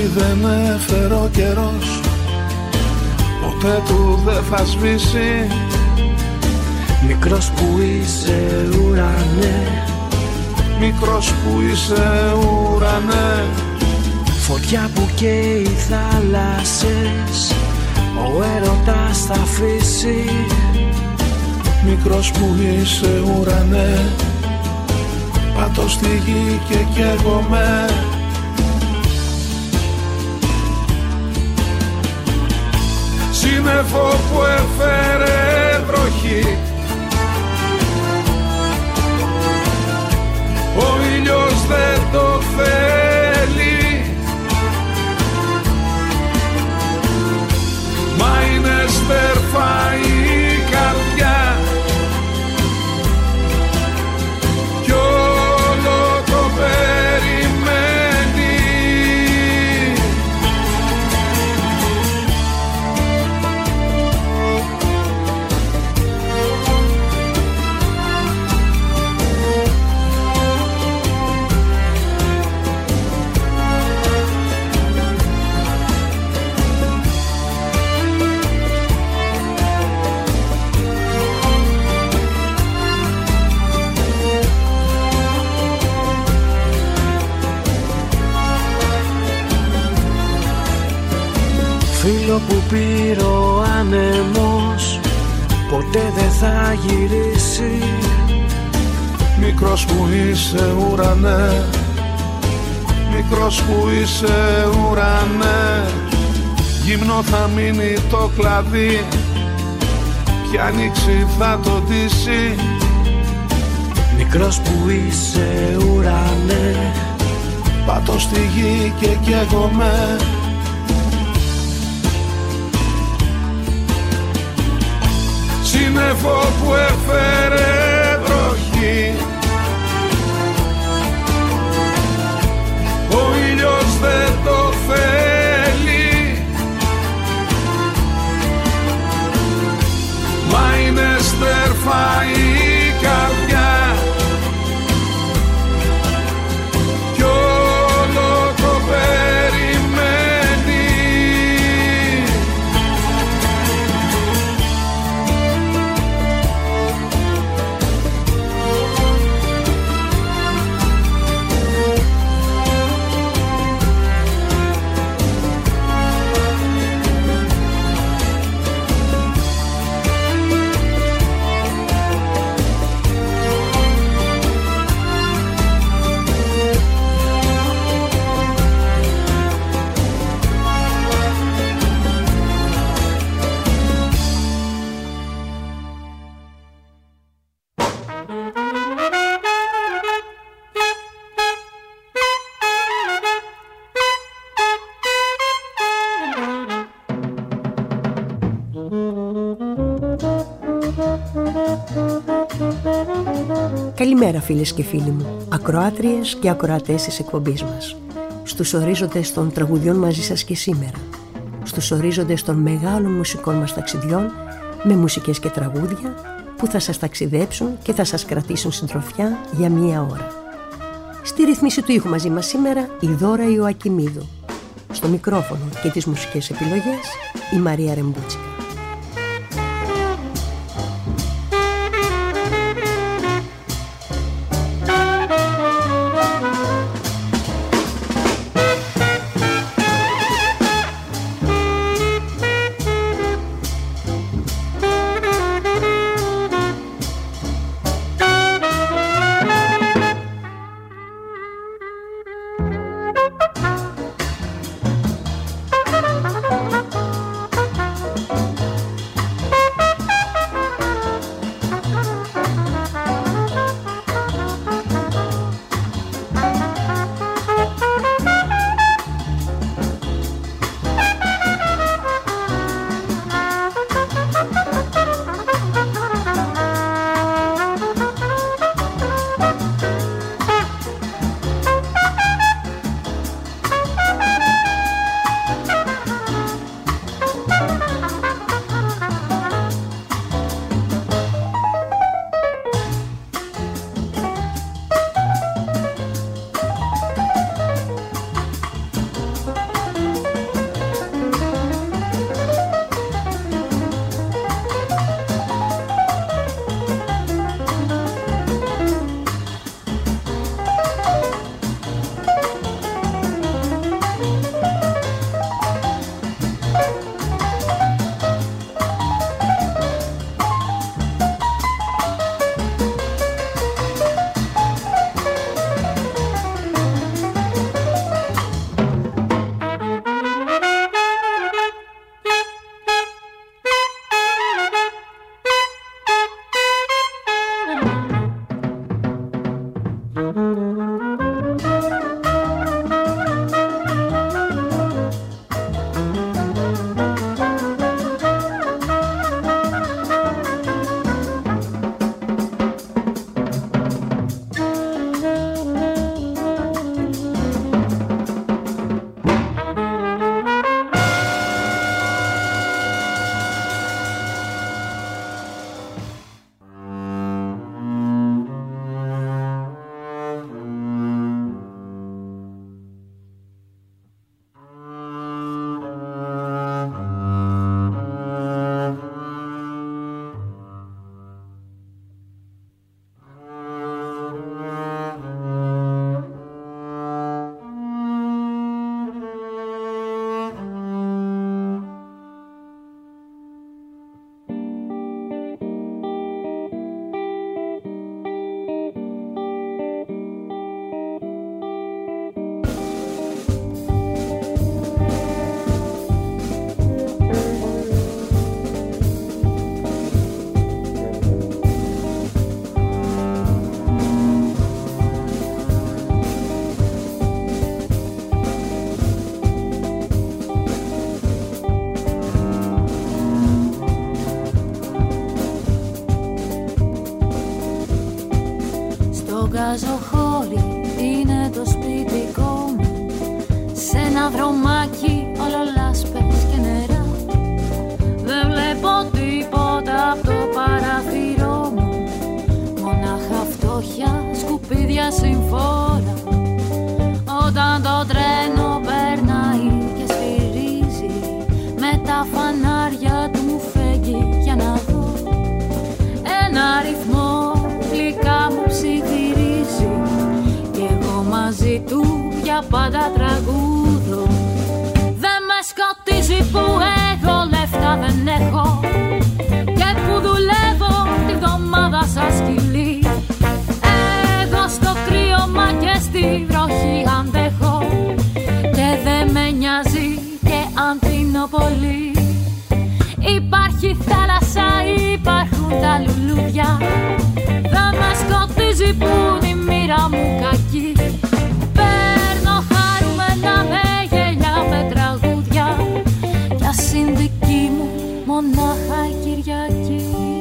ό,τι δεν έφερε ο καιρός ποτέ του δεν θα σβήσει. Μικρός που είσαι ουρανέ, μικρός που είσαι ουρανέ, φωτιά που καίει θάλασσες, ο έρωτας θα αφήσει. Μικρός που είσαι ουρανέ, πατώ στη γη και καίγομαι. Σύννεφο που έφερε βροχή, ο ήλιος δεν το θέλει, μα είναι στέρφα η καρδιά κι όλο το περιμένει. Φίλο που πήρε ο άνεμος, ποτέ δεν θα γυρίσει. Μικρός που είσαι ουρανέ, μικρός που είσαι ουρανέ, γυμνό θα μείνει το κλαδί, ποια ανοίξη θα το ντύσει. Μικρός που είσαι ουρανέ, πατώ στη γη και καίγομαι. Σύννεφο που έφερε βροχή, ο ήλιος δεν το θέλει, μα είναι στέρφα η καρδιά κι όλο το περιμένει. Καλημέρα φίλες και φίλοι μου, ακροάτριες και ακροατές της εκπομπής μας. Στους ορίζοντες των τραγουδιών μαζί σας και σήμερα. Στους ορίζοντες των μεγάλων μουσικών μας ταξιδιών, με μουσικές και τραγούδια που θα σας ταξιδέψουν και θα σας κρατήσουν συντροφιά για μία ώρα. Στη ρυθμίση του ήχου μαζί μας σήμερα η Δώρα Ιωακιμίδου. Στο μικρόφωνο και τις μουσικές επιλογές η Μαρία Ρεμπούτσικα. Γκαζοχώρι είναι το σπιτικό μου, σε ένα δρομάκι όλο λάσπες και νερά. Δεν βλέπω τίποτα από το παράθυρό μου, μονάχα φτώχεια, σκουπίδια συμφόρα. Όταν το τρένο περνάει και σφυρίζει, με τα φανάρια του μου φέγγει για να δω ένα αριθμό γλυκά μου ψιθυρίζει, κι εγώ μαζί του για πάντα τραγούδω. Δεν με σκοτίζει που εγώ λεφτά δεν έχω και που δουλεύω τη βδομάδα σαν σκυλί. Εγώ στο κρύωμα και στη βροχή αντέχω και δεν με νοιάζει και αν πίνω πολύ. Υπάρχει θάλασσα, υπάρχουν τα λουλούδια, δεν με σκοτίζει που η μοίρα μου κακή. Παίρνω χαρούμενα με γέλια, με τραγούδια, κι ας είναι δική μου μονάχα η Κυριακή.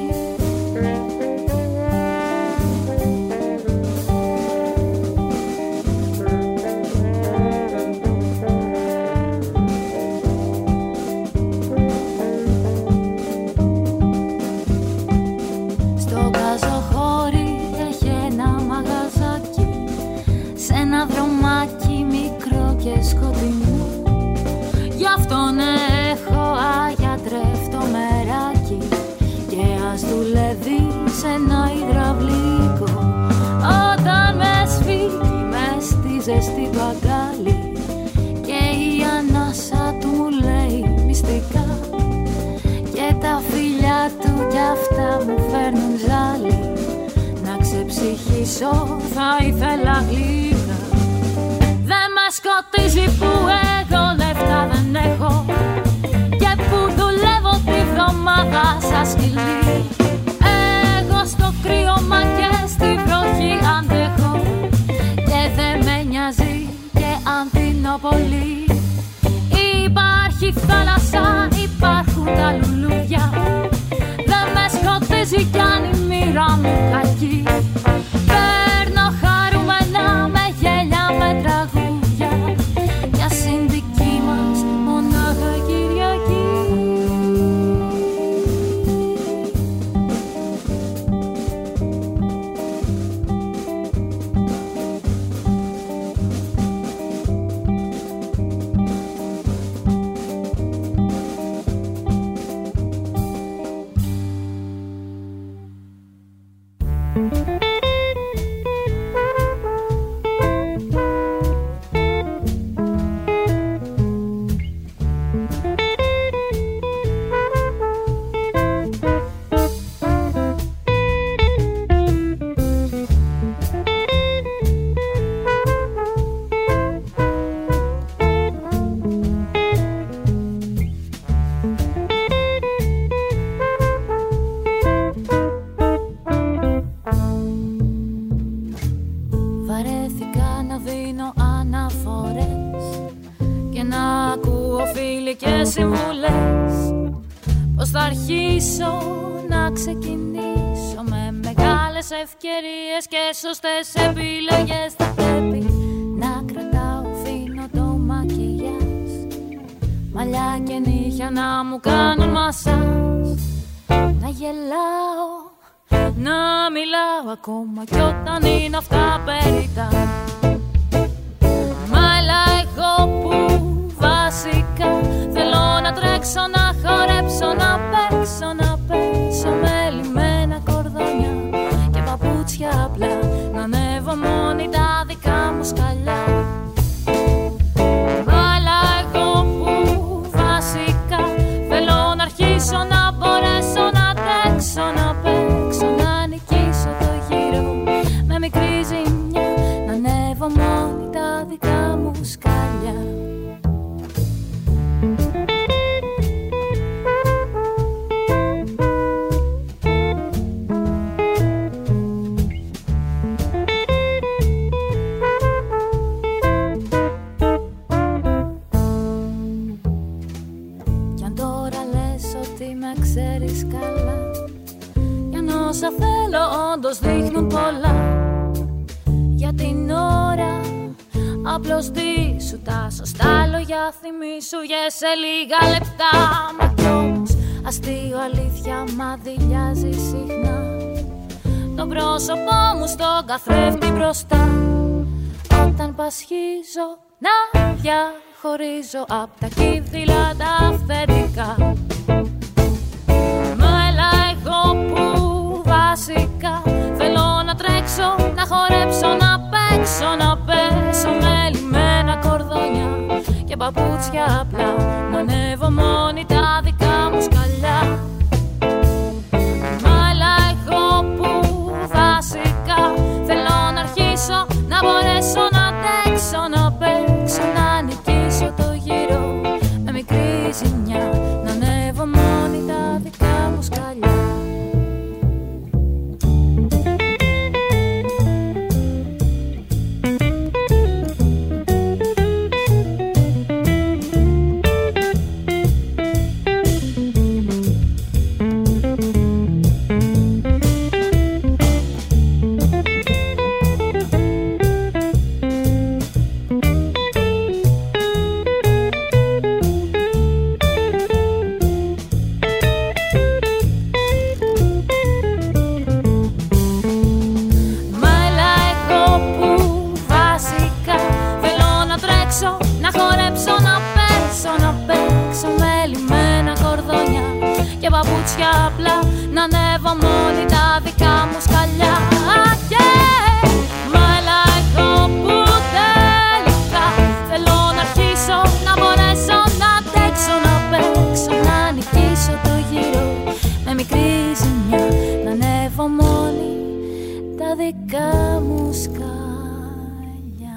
Ένα δρομάκι μικρό και σκοτεινό, γι' αυτόν έχω αγιατρεύτο μεράκι και ας δουλεύει σε ένα υδραυλικό. Όταν με σφίγγει μες στη ζεστή του αγκάλι και η ανάσα του μου λέει μυστικά, και τα φιλιά του κι αυτά μου φέρνουν ζάλι, να ξεψυχήσω θα ήθελα γλύκα. Δεν με σκοτίζει που εγώ λεφτά δεν έχω και που δουλεύω τη βδομάδα σαν σκυλί. Εγώ στο κρύωμα και στη βροχή αντέχω και δεν με νοιάζει και αν πίνω πολύ. Υπάρχει θάλασσα, υπάρχουν τα λουλούδια, δεν με σκοτίζει κι αν η μοίρα μου κακή. Παίρνω χαρούμενα με γέλια, με τραγούδια, κι ας είναι δική μας μονάχα Κυριακή. Ευκαιρίες και σωστές επιλογές, θα πρέπει να κρατάω φίνο το μακιγιάζ, μαλλιά και νύχια να μου κάνουν μασάζ, να γελάω, να μιλάω ακόμα κι όταν είναι αυτά περιττά. Μα έλα εγώ που βασικά θέλω να τρέξω, να χορέψω, να παίξω, να παίξω με λιμένα κορδόνια και παπούτσια απλά, να ανέβω μόνη τα δικά μου σκαλιά. Αλλά εγώ που βασικά θέλω να αρχίσω, να μπορέσω να τρέξω, να παίξω, να νικήσω το γύρο με μικρή ζημιά, να ανέβω μόνη τα δικά μου σκαλιά. Ξέρεις καλά, για όσα θέλω όντως δείχνουν πολλά. για την ώρα. Απλώς δίσου τα σωστά λόγια, θυμίσου για σε λίγα λεπτά. Μα κι όμως αστείο αλήθεια μα δειλιάζει συχνά. Το πρόσωπό μου στον καθρέφτη μπροστά. Όταν πασχίζω να διαχωρίζω απ' τα κύβδηλα τα αυθεντικά. Μα έλα εγώ που βασικά θέλω να τρέξω, να χορέψω, να παίξω, να πέσω με λιμένα κορδόνια και παπούτσια απλά. Να ανέβω μόνη τα δικά μου σκαλιά. Μα έλα εγώ που βασικά θέλω να αρχίσω, να μπορέσω να αντέξω, να παίξω, να νικήσω το γύρο με μικρή ζημιά. Να ανέβω μόνη τα δικά μου σκαλιά. Παπούτσια απλά, να ανέβω μόνη τα δικά μου σκαλιά. Μα έλα εγώ που τελικά θέλω να αρχίσω, να μπορέσω να αντέξω, να παίξω, να νικήσω το γύρο με μικρή ζημιά. Να ανέβω μόνη τα δικά μου σκαλιά.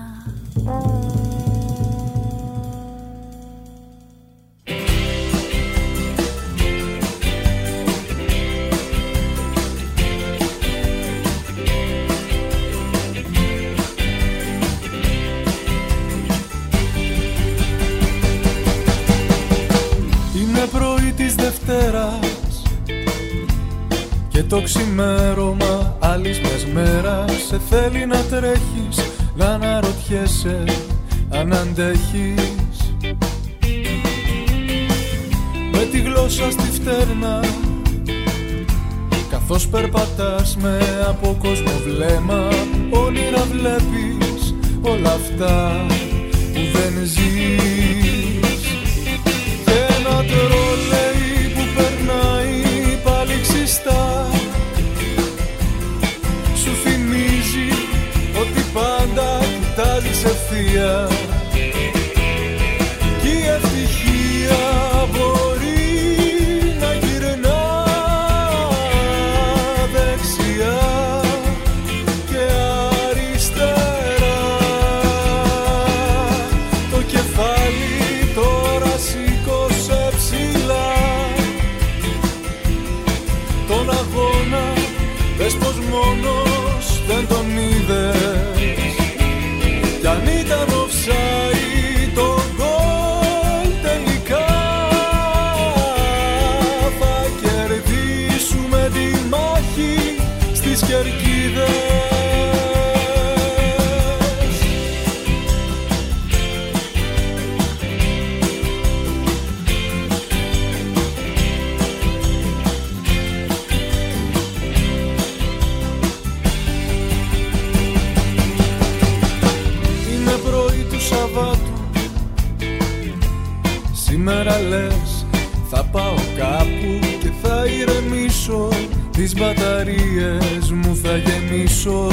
Και το ξημέρωμα άλλης μιας μέρας σε θέλει να τρέχεις, να αναρωτιέσαι αν αντέχεις. Με τη γλώσσα στη φτέρνα καθώς περπατάς με από κόσμο βλέμμα, όνειρα βλέπεις όλα αυτά που δεν ζεις. Και ένα τρόλεϊ που περνάει πάλι ξιστά σου θυμίζει ότι πάντα κοιτάζεις ευθεία. Κι η ευτυχία μπορεί να γυρνά δεξιά και αριστερά. Το κεφάλι τώρα σήκωσε ψηλά, τον αγώνα πες πως μόνος δεν τον είδες. Κι αν ήταν offside το γκολ τελικά θα κερδίσουμε τη μάχη στις κερκίδες. Σήμερα λες θα πάω κάπου και θα ηρεμήσω, τις μπαταρίες μου θα γεμίσω.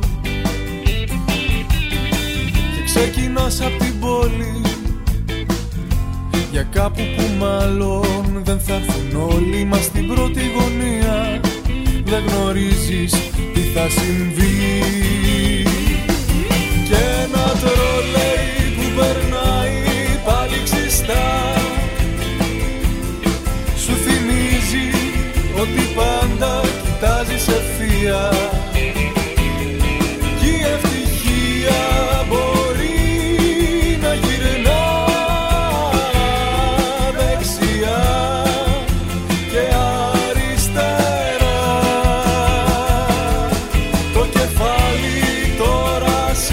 Και ξεκινάς απ' την πόλη για κάπου που μάλλον δεν θα έρθουν όλοι. Μα στην πρώτη γωνία δεν γνωρίζεις τι θα συμβεί. Και ένα τρολέι που περνάει πάλι ξιστά σου θυμίζει ότι πάντα κοιτάζεις ευθεία. Κι η ευτυχία μπορεί να γυρνά δεξιά και αριστερά. Το κεφάλι τώρα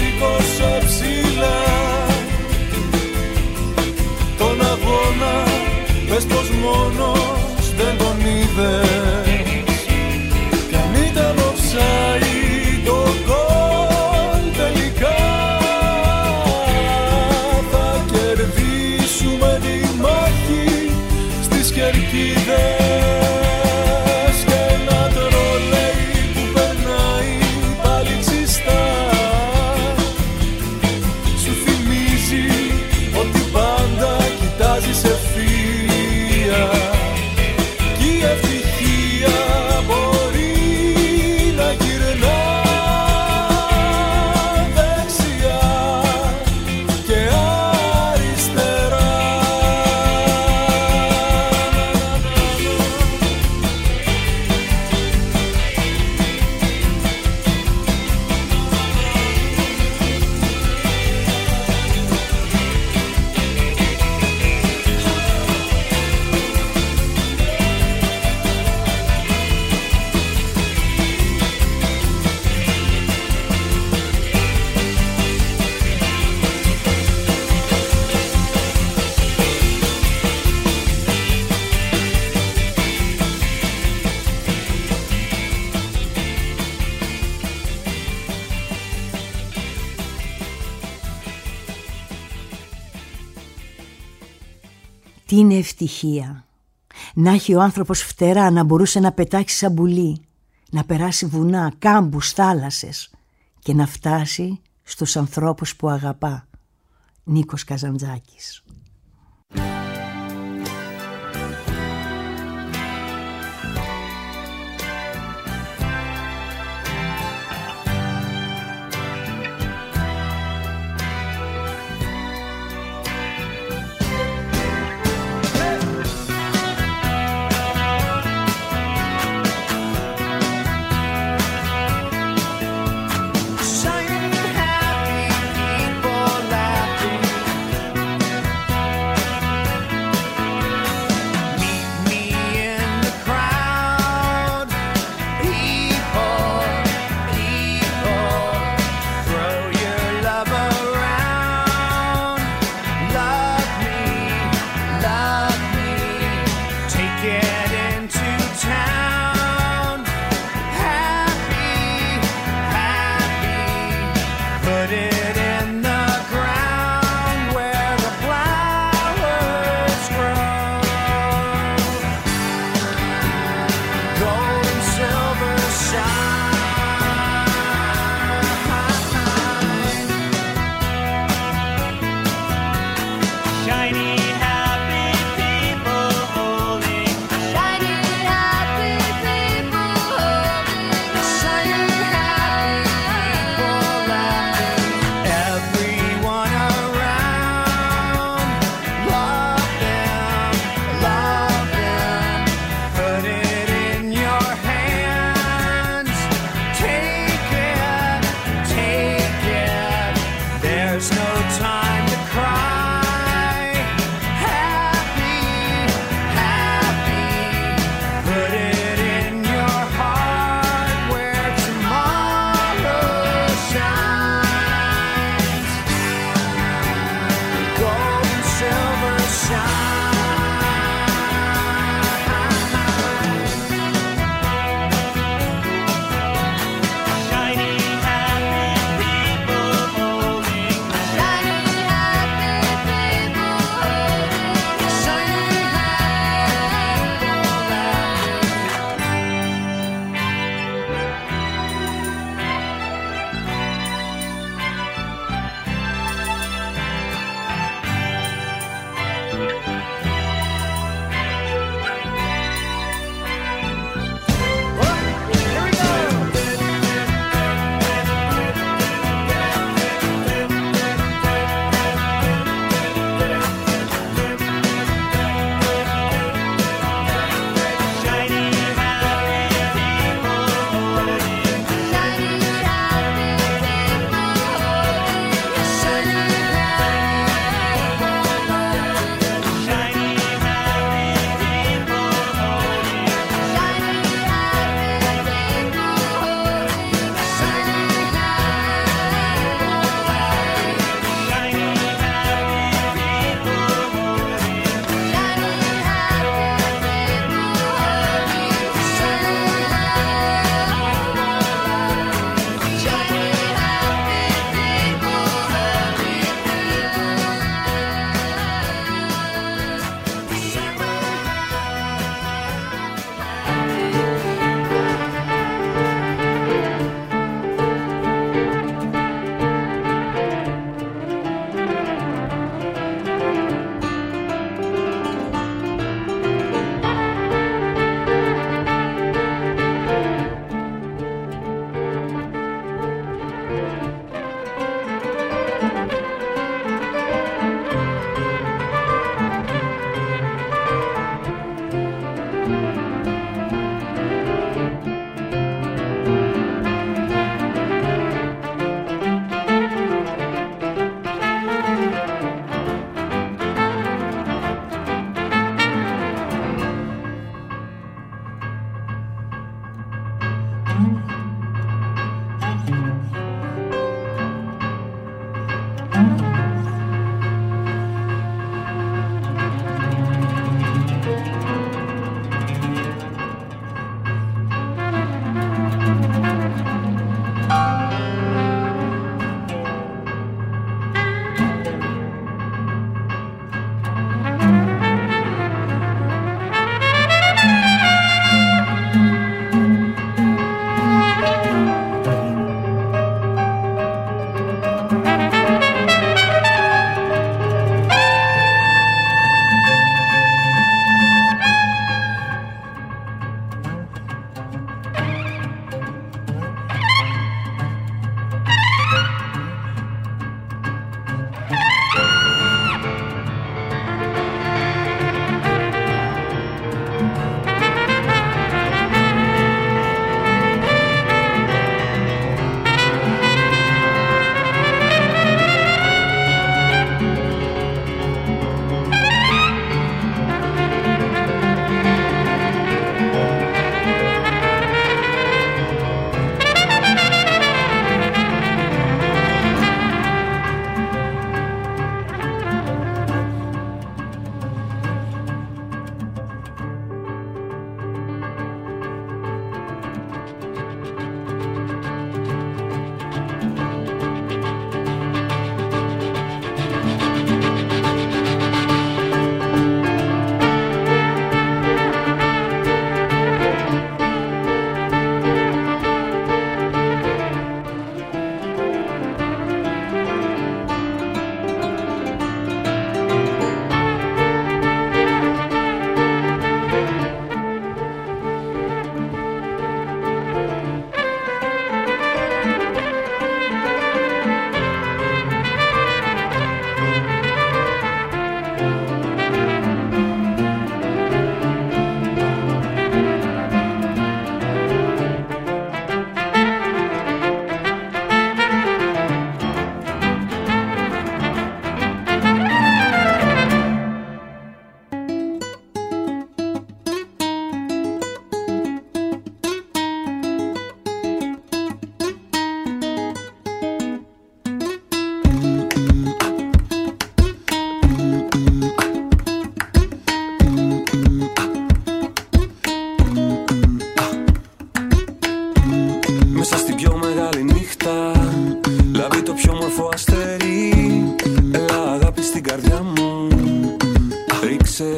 Πες πως μόνος δεν τον είδες. Κι αν ήταν offside το γκολ τελικά, θα κερδίσουμε τη μάχη στις κερκίδες. Και ένα τρολέι που περνάει πάλι ξιστά σου θυμίζει ότι πάντα κοιτάζεις ευθεία. Κι η ευτυχία μπορεί να γυρνά δεξιά και αριστερά. Τι είναι ευτυχία? Να έχει ο άνθρωπος φτερά, να μπορούσε να πετάξει σαν πουλί, να περάσει βουνά, κάμπους, θάλασσες και να φτάσει στους ανθρώπους που αγαπά. Νίκος Καζαντζάκης. Shine happy people laughing.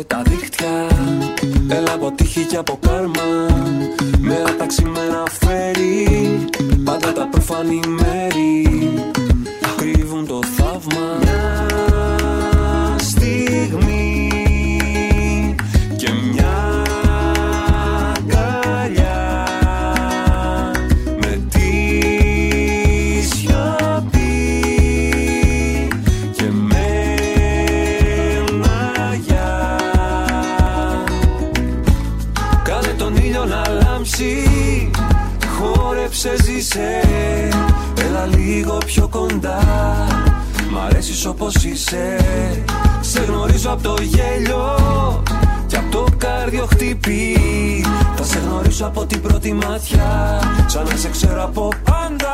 τα δίχτυα. Έλα από τύχη και από κάρμα. Μέρα τα ξημένα φέρει. Πάντα τα προφανή μέρη κρύβουν το θαύμα. Μια στιγμή και μια αγκαλιά με τη σιωπή και με μαγιά. Κάνε τον ήλιο να λάμψει, χόρεψε, ζήσε, έλα λίγο πιο κοντά. Μ' αρέσεις όπως είσαι. Σε γνωρίζω από το γέλιο και από το κάρδιο χτυπεί. Θα σε γνωρίσω από την πρώτη ματιά, σαν να σε ξέρω από πάντα.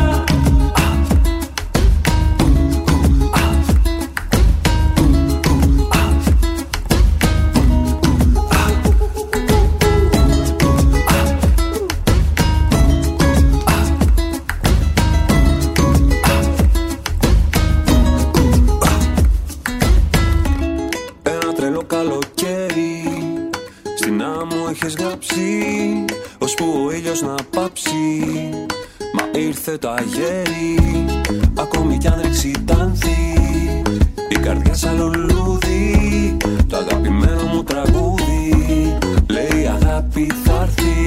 Ώσπου ο ήλιος να πάψει, μα ήρθε το αγέρι. Ακόμη κι αν ρίξει τάνθη, η καρδιά σαν λουλούδι. Το αγαπημένο μου τραγούδι λέει αγάπη θα έρθει.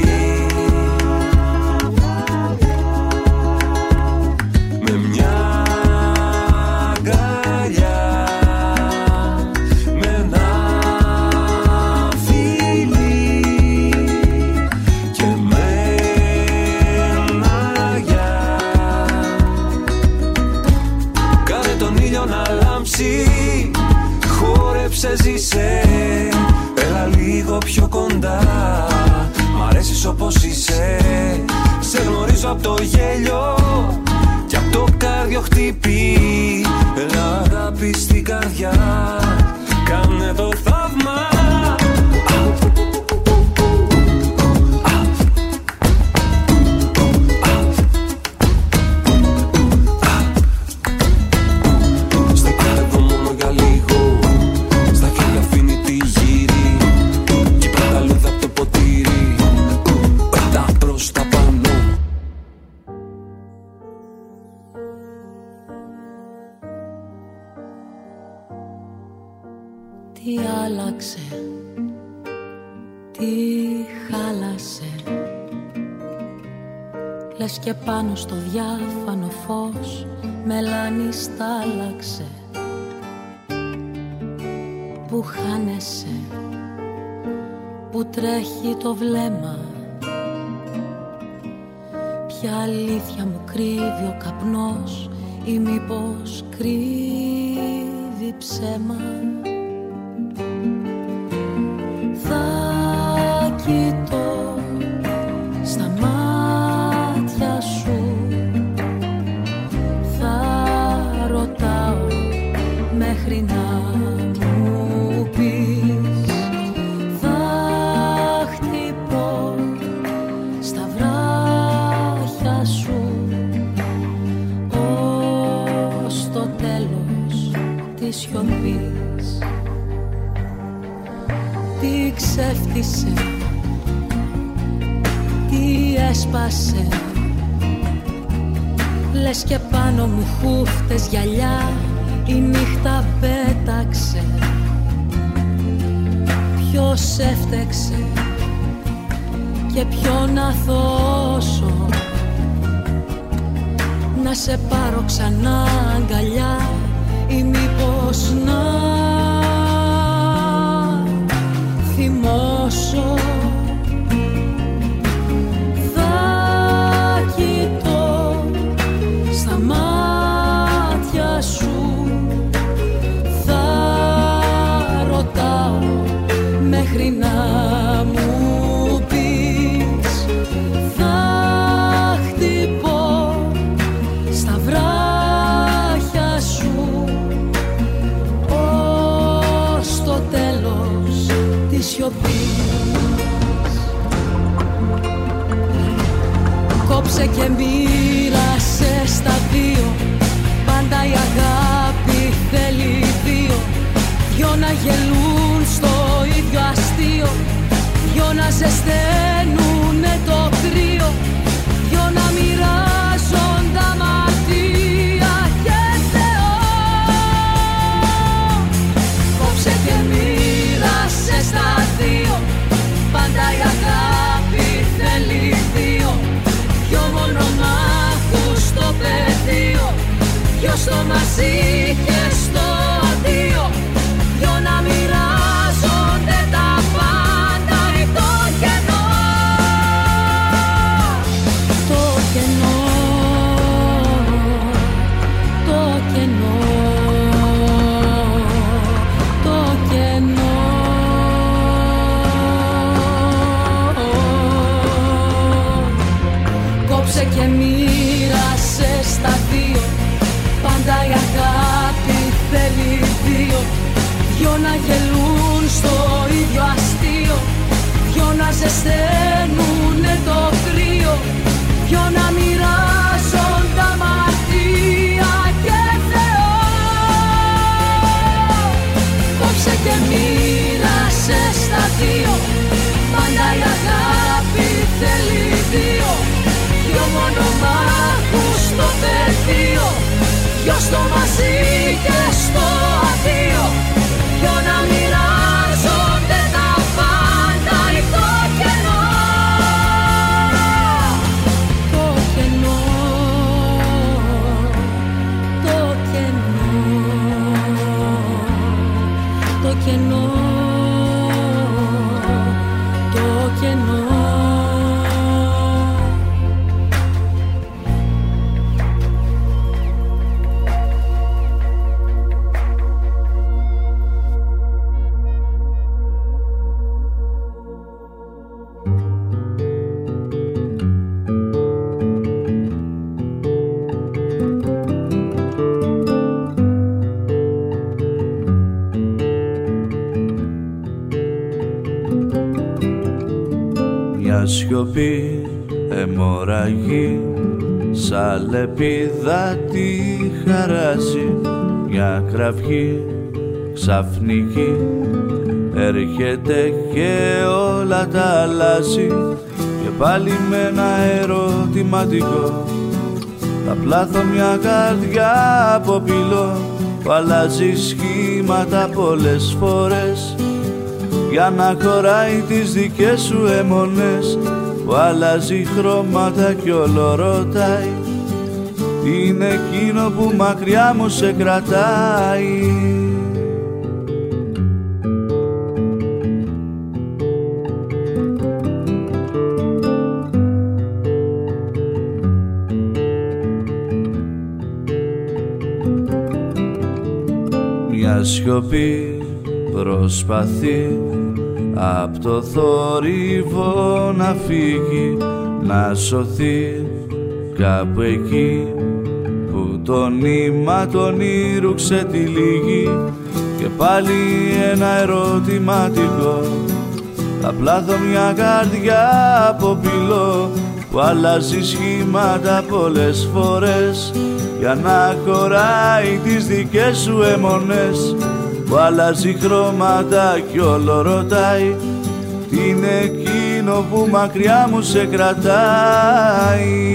Με μια αγκαλιά, με ένα χόρεψε, ζήσε, έλα λίγο πιο κοντά. Μ' αρέσεις όπως είσαι. Σε γνωρίζω από το γέλιο και από το κάρδιο χτυπεί. Έλα αγάπη στην καρδιά, κάνε το θαύμα. Τι άλλαξε, τι χάλασε, λες και πάνω στο διάφανο φως μελάνι στάλαξε. Που χάνεσαι, που τρέχει το βλέμμα, ποια αλήθεια μου κρύβει ο καπνός ή μήπως κρύβει ψέμα. Θα κοιτώ στα μάτια σου, θα ρωτάω μέχρι να μου πεις. Θα χτυπώ στα βράχια σου ως το τέλος της σιωπής. Τι ξέφτισε, τι έσπασε, λες και πάνω μου χούφτες γυαλιά η νύχτα πέταξε. Ποιος έφτεξε και ποιον αθώσω, να σε πάρω ξανά αγκαλιά ή μήπως να θυμώσω. Θα κοιτώ στα μάτια σου, θα ρωτάω μέχρι να μου πεις. Θα χτυπώ στα βράχια σου ως το τέλος της σιωπής. Κόψε και μοίρασε στα δύο, πάντα η αγάπη θέλει δύο, δυο να γελούν στο ζεσταίνουνε το κρύο, δυο να μοιράζουν τα μαρτία και Θεό. Κόψε και μοίρασε στα δύο, πάντα η αγάπη θέλει δύο, δυο μονομάχους στο πεδίο, δυο στο μαζί και στο αντίο, δυο να μοιράζονται τα πάντα ή το κενό. Το κενό, το κενό, το κενό. Κόψε και μοίρασε στα δύο, πάντα η αγάπη θέλει δύο, δυο να γελούν στο ίδιο αστείο, δυο να ζεσταίνουνε το κρύο, δυο να μοιράζουν τα μαρτία και Θεό. Κόψε και μοίρασε στα δύο, πάντα η αγάπη θέλει δύο, δυο μονομάχους στο πεδίο, δυο στο μαζί και στο αντίο, δυο να μοιράζονται τα πάντα ή το κενό. Το κενό, το κενό, το κενό, το κενό. Σιωπή, αιμορραγή, σαν λεπίδα τη χαράζει, μια κραυγή ξαφνική έρχεται και όλα τα αλλάζει, και πάλι με ένα ερωτηματικό θα πλάθω μια καρδιά από πυλό που αλλάζει σχήματα πολλές φορές για να χωράει τις δικές σου αιμονές, που αλλάζει χρώματα κι όλο ρωτάει τι είναι εκείνο που μακριά μου σε κρατάει. Μια σιωπή προσπαθεί απ' το θόρυβο να φύγει, να σωθεί κάπου εκεί που το νήμα τον όνειρου ξετυλίγει, και πάλι ένα ερωτηματικό θα πλάθω μια καρδιά από πυλό που αλλάζει σχήματα πολλές φορές για να χωράει τις δικές σου αιμονές, που αλλάζει χρώματα κι όλο ρωτάει τι είναι εκείνο που μακριά μου σε κρατάει.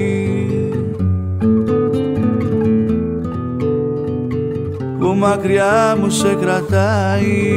Που μακριά μου σε κρατάει.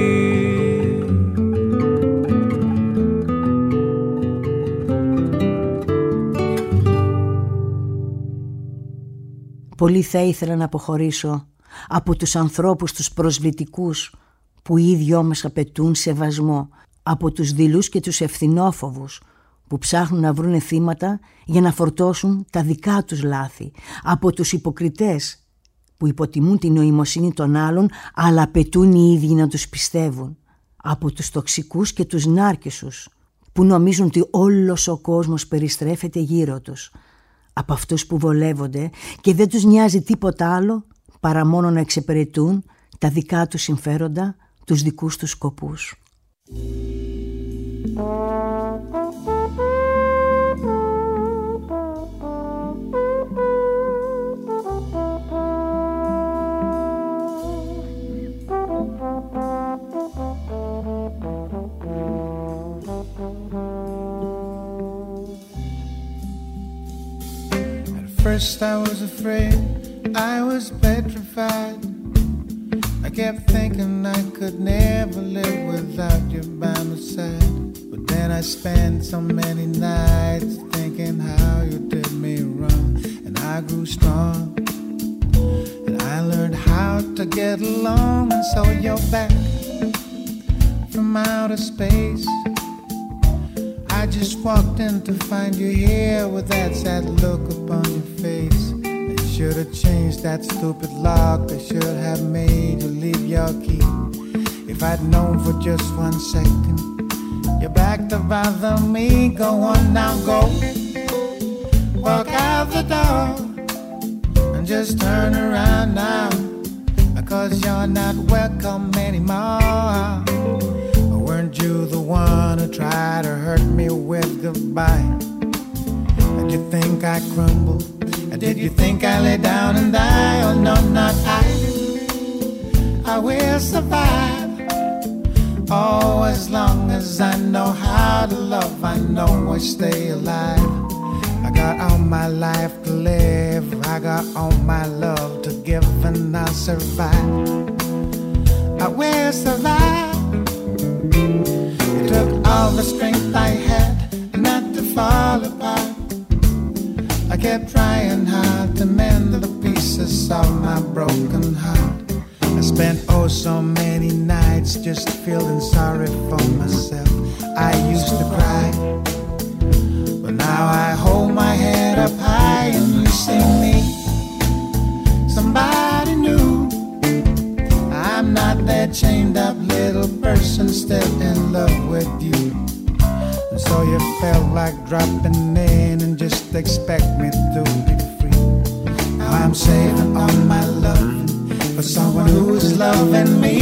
Πολύ θα ήθελα να αποχωρήσω από τους ανθρώπους τους προσβλητικούς που οι δυο μας απαιτούν σεβασμό, από τους δειλούς και τους ευθυνόφοβους που ψάχνουν να βρούνε θύματα για να φορτώσουν τα δικά τους λάθη, από τους υποκριτές που υποτιμούν την νοημοσύνη των άλλων αλλά απαιτούν οι ίδιοι να τους πιστεύουν, από τους τοξικούς και τους νάρκισσους που νομίζουν ότι όλος ο κόσμος περιστρέφεται γύρω τους, από αυτούς που βολεύονται και δεν τους νοιάζει τίποτα άλλο παρά μόνο να εξυπηρετούν τα δικά τους συμφέροντα, τους δικούς τους σκοπούς. first I was afraid, I was petrified. I kept thinking I could never live without you by my side. But then I spent so many nights thinking how you did me wrong. And I grew strong, and I learned how to get along. And so you're back from outer space. I just walked in to find you here with that sad look upon your face. I should have changed that stupid lock. I should have made you leave your key. If I'd known for just 1 second you're back to bother me. Go on now, go. Walk out the door and just turn around now, because you're not welcome anymore. Weren't you the one who tried to hurt me with goodbye? Did you think I crumbled? Did you think I lay down and die? Oh no, not I. I will survive. Oh, as long as I know how to love, I know I stay alive. I got all my life to live, I got all my love to give, and I'll survive. I will survive. You took all the strength I had not to fall apart. I kept trying hard to mend the pieces of my broken heart. I spent oh so many nights just feeling sorry for myself. I used to cry, but now I hold my head up high and you see me, somebody new. I'm not that chained up little person still in love with you. And so you felt like dropping in and just expect me to be free. Now I'm saving all my love for someone who's loving me.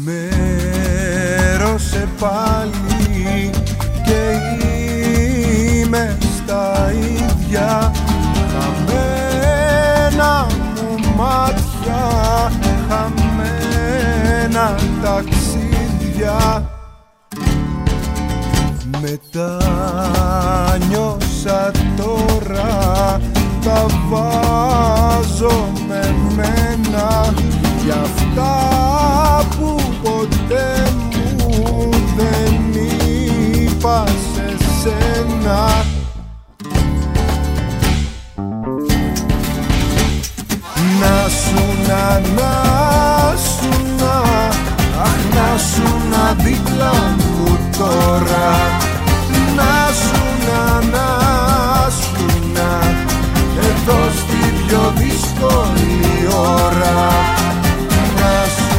ξημέρωσε πάλι και είμαι στα ίδια χαμένα μου μάτια, χαμένα ταξίδια. Μετάνιωσα τώρα, τα βάζω με μένα για αυτά που ποτέ μου δεν είπα σε σένα. Να σου να, αχ να σου να δίπλα μου τώρα. Να σου να, εδώ στη πιο δύσκολη ώρα. Να σου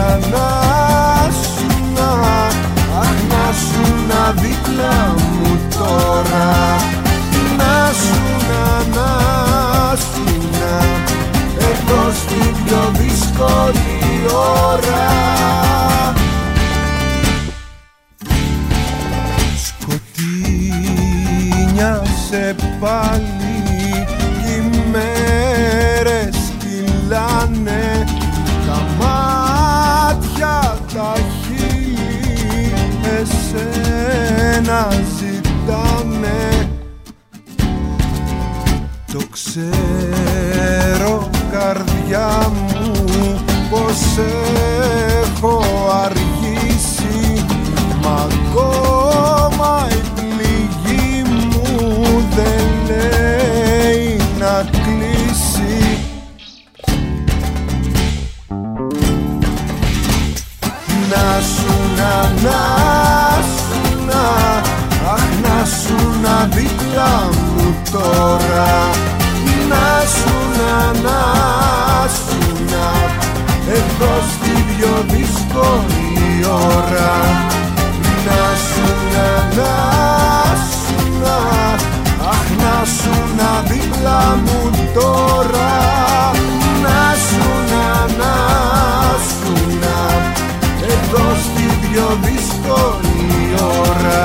να, αχ να σου να δίπλα μου τώρα. Να σου να, εδώ στη πιο δύσκολη ώρα. Σκοτεινιάσε πάλι κι οι μέρες κυλάνε, τα μάτια τα χείλη εσένα ζητάνε. Το ξέρω καρδιά μου πως έχω αργήσει, μα ακόμα η πληγή μου δεν λέει να κλείσει. Να σου να, αχ να σου να δίπλα μου τώρα. Να σου να, εδώ στη πιο δύσκολη ώρα. Να σου να, αχ να σου να δίπλα μου τώρα. Να σου να, εδώ στη πιο δύσκολη ώρα.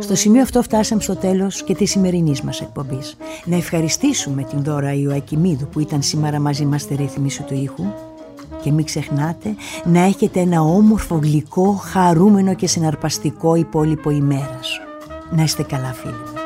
Στο σημείο αυτό φτάσαμε στο τέλος και της σημερινής μας εκπομπής. Να ευχαριστήσουμε την Δώρα Ιωακημίδου που ήταν σήμερα μαζί μας στη ρύθμιση του ήχου. Και μην ξεχνάτε να έχετε ένα όμορφο, γλυκό, χαρούμενο και συναρπαστικό υπόλοιπο ημέρας. Να είστε καλά, φίλοι.